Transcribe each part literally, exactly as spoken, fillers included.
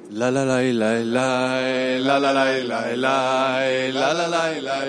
La la la la la la la la la la la la la la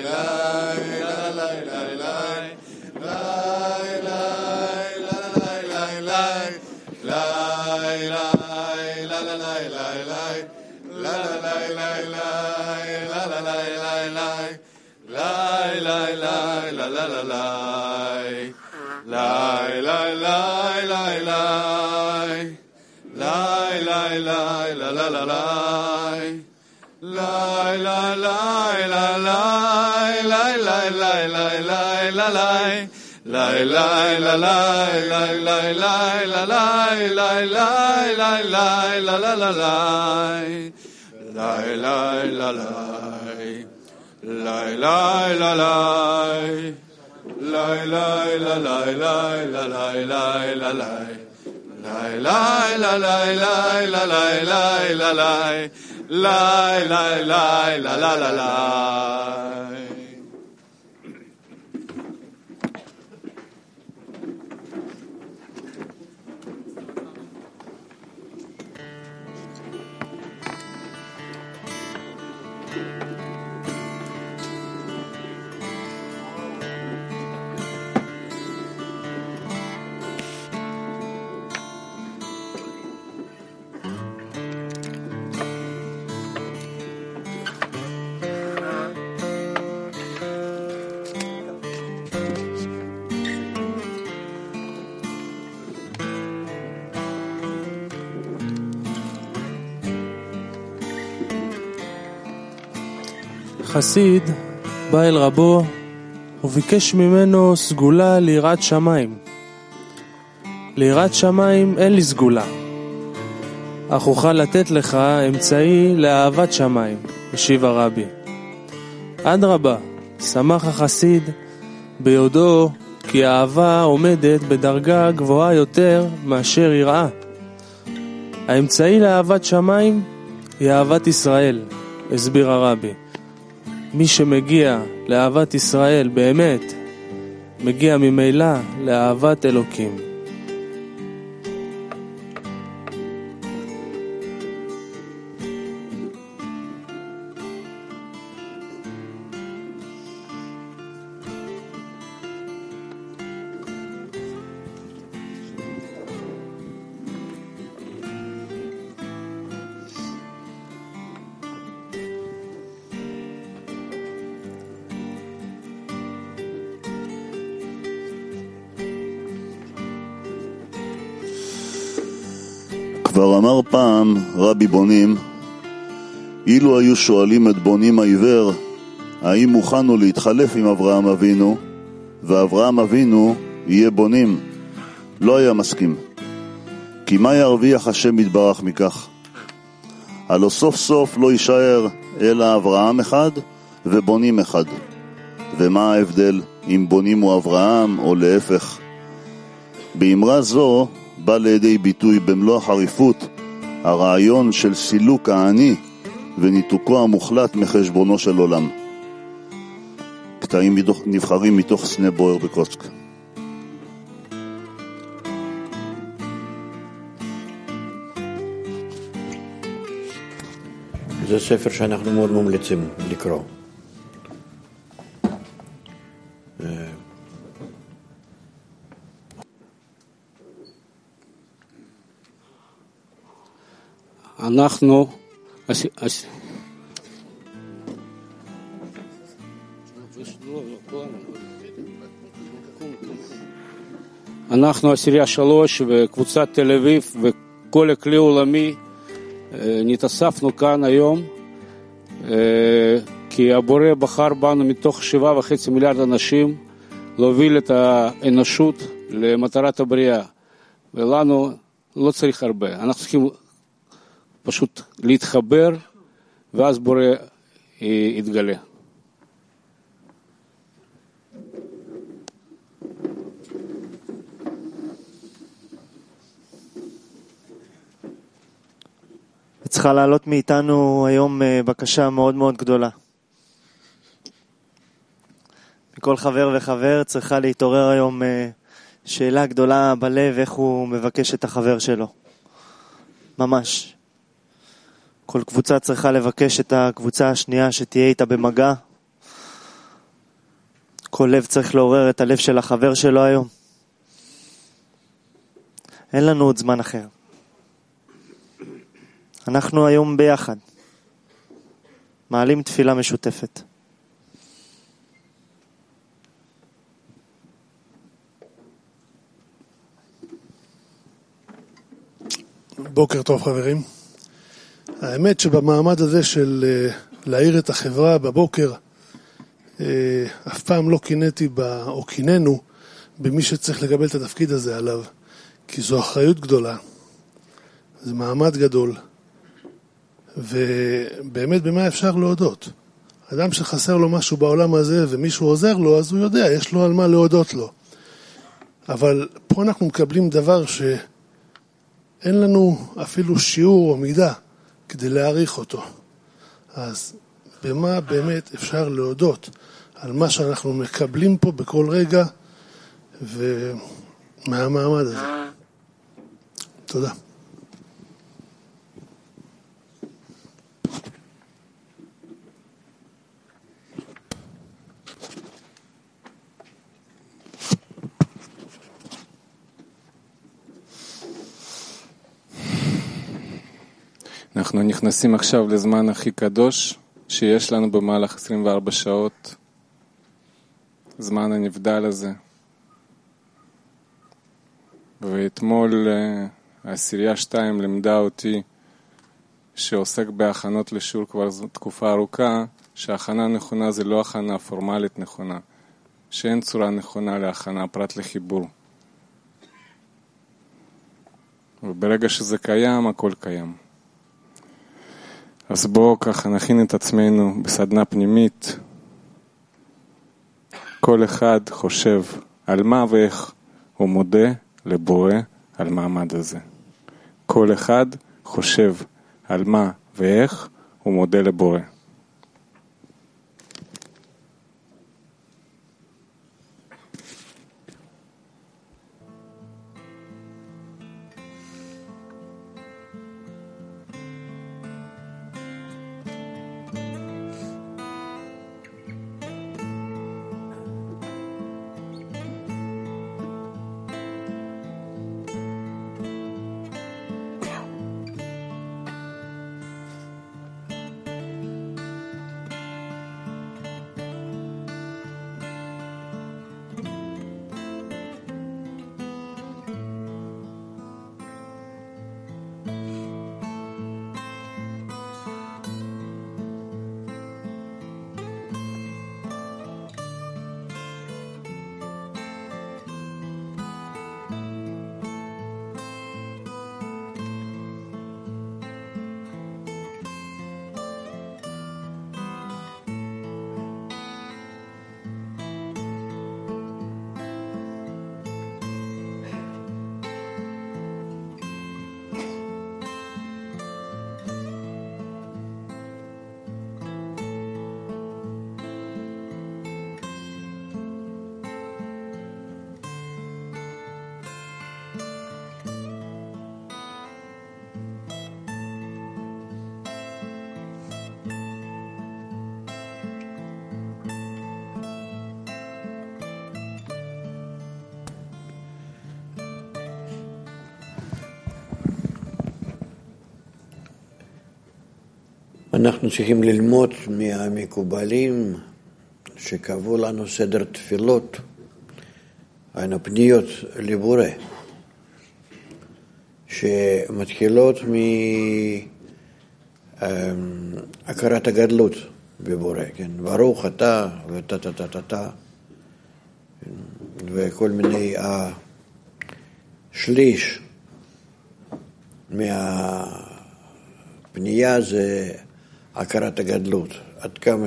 חסיד בא אל רבו וביקש ממנו סגולה ליראת שמיים. ליראת שמיים אין לי סגולה, אך אוכל לתת לך אמצעי לאהבת שמיים, השיב הרבי. אדרבה, שמח החסיד ביודעו כי האהבה עומדת בדרגה גבוהה יותר מאשר יראה. האמצעי לאהבת שמיים היא אהבת ישראל, הסביר הרבי. מי שמגיע לאהבת ישראל באמת, מגיע ממילא לאהבת אלוקים. כבר אמר פעם רבי בונים, אילו היו שואלים את בונים העיוור, האם מוכנו להתחלף עם אברהם אבינו, ואברהם אבינו יהיה בונים, לא היה מסכים. כי מה ירוויח השם יתברך מכך? הלא סוף סוף לא יישאר אלא אברהם אחד ובונים אחד. ומה ההבדל אם בונים הוא אברהם או להפך? באמרה זו בא לידי ביטוי במלוא החריפות הרעיון של סילוק העני וניתוקו המוחלט מחשבונו של עולם. קטעים נבחרים מתוך סנה בוער בקוצק. זה ספר שאנחנו מאוד ממליצים לקרוא. אנחנו אנחנו עשירייה שלוש וקבוצת תל אביב וכל הכלי עולמי נתאספנו כאן היום כי הבורא בחר בנו מתוך שבעה וחצי מיליארד אנשים להוביל את האנושות למטרת הבריאה, ולנו לא צריך הרבה, אנחנו צריכים פשוט להתחבר ואז בורא יתגלה. צריכה לעלות מאיתנו היום בקשה מאוד מאוד גדולה. מכל חבר וחבר צריכה להתעורר היום שאלה גדולה בלב, איך הוא מבקש את החבר שלו. ממש. כל קבוצה צריכה לבקש את הקבוצה השנייה שתהיה איתה במגע. כל לב צריך לעורר את הלב של החבר שלו היום. אין לנו עוד זמן אחר. אנחנו היום ביחד. מעלים תפילה משותפת. בוקר טוב חברים. האמת שבמעמד הזה של להעיר את החברה בבוקר, אף פעם לא קינאתי בה, או קינאנו במי שצריך לקבל את התפקיד הזה עליו, כי זו אחריות גדולה, זה מעמד גדול, ובאמת במה אפשר להודות? אדם שחסר לו משהו בעולם הזה ומישהו עוזר לו, אז הוא יודע, יש לו על מה להודות לו. אבל פה אנחנו מקבלים דבר שאין לנו אפילו שיעור או מידה כדי להעריך אותו. אז במה באמת אפשר להודות על מה שאנחנו מקבלים פה בכל רגע ומהמעמד הזה. תודה. אנחנו נכנסים עכשיו לזמן הכי קדוש שיש לנו במהלך עשרים וארבע שעות, זמן הנבדל הזה. ואתמול העשירייה שתיים למדה אותי שעוסק בהכנות לשיעור כבר תקופה ארוכה, שההכנה נכונה זה לא הכנה פורמלית נכונה, שאין צורה נכונה להכנה פרט לחיבור. וברגע שזה קיים, הכל קיים. אז בואו ככה נכין את עצמנו בסדנה פנימית. כל אחד חושב על מה ואיך הוא מודה לבורא על מעמד הזה. כל אחד חושב על מה ואיך הוא מודה לבורא. אנחנו צריכים ללמוד מהמקובלים שקבעו לנו סדר תפילות, היינו פניות לבורא, שמתחילות מהכרת הגדלות בבורא, כן? ברוך אתה ותה תה תה תה תה וכל מיני השליש מהפנייה זה הכרת הגדלות, עד כמה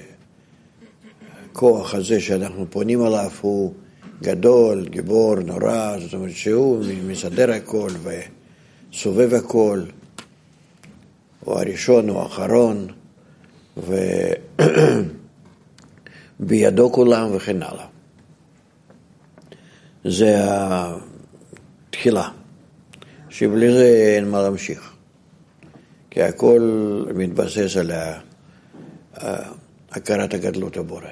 שכוח הזה שאנחנו פונים עליו הוא גדול, גיבור, נורא, זאת אומרת שהוא מסדר הכל וסובב הכל, הוא הראשון או האחרון, ובידו כולם וכן הלאה. זה התחילה, שבלי זה אין מה להמשיך. כי הכל מתבסס על הכרת הגדלות הבורא.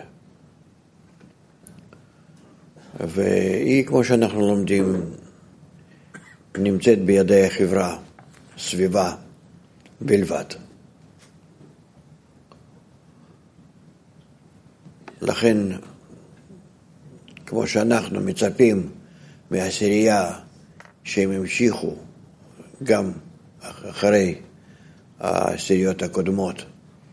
והיא, כמו שאנחנו לומדים, נמצאת בידי החברה, סביבה בלבד. לכן, כמו שאנחנו מצפים מהעשירייה שהם המשיכו גם אחרי העשיריות הקודמות,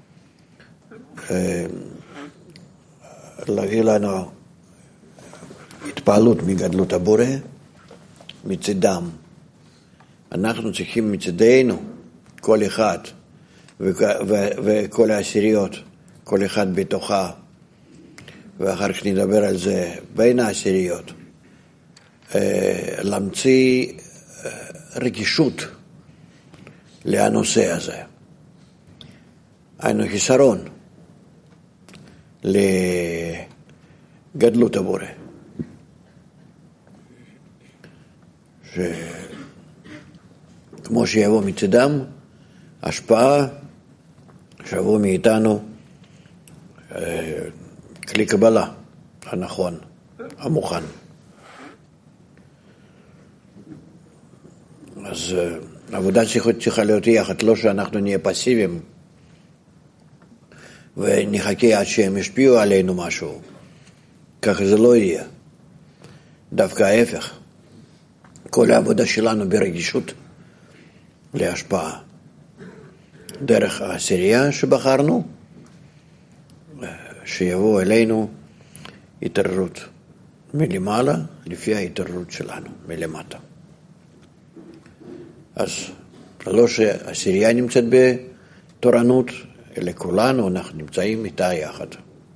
להביא לנו התפעלות מגדלות הבורא מצדם. אנחנו צריכים מצדנו, כל אחד וכל העשיריות, כל אחד בתוכה, ואחר כך נדבר על זה בין העשיריות, להמציא רגישות לנושא הזה. היינו חיסרון לגדלות הבורא. כמו שיבוא מצדם, השפעה שיבוא מאיתנו כלי קבלה הנכון, המוכן. אז עבודה צריכה להיות יחד, לא שאנחנו נהיה פסיביים ונחכה עד שהם ישפיעו עלינו משהו. ככה זה לא יהיה. דווקא ההפך. כל העבודה שלנו ברגישות להשפעה. דרך העשירייה שבחרנו, שיבוא אלינו התעוררות מלמעלה, לפי ההתעוררות שלנו, מלמטה. אז לא שהעשירייה נמצאת בתורנות, אלא כולנו אנחנו נמצאים איתה יחד.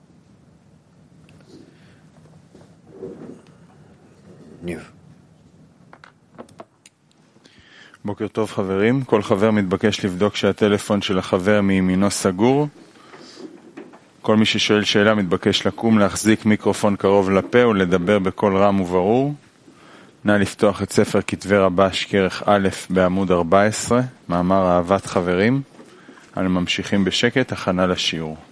ניב. בוקר טוב חברים, כל חבר מתבקש לבדוק שהטלפון של החבר מימינו סגור. כל מי ששואל שאלה מתבקש לקום, להחזיק מיקרופון קרוב לפה ולדבר בקול רם וברור. נא לפתוח את ספר כתבי רבש כרך א' בעמוד ארבע עשרה, מאמר אהבת חברים. אנו ממשיכים בשקט, הכנה לשיעור.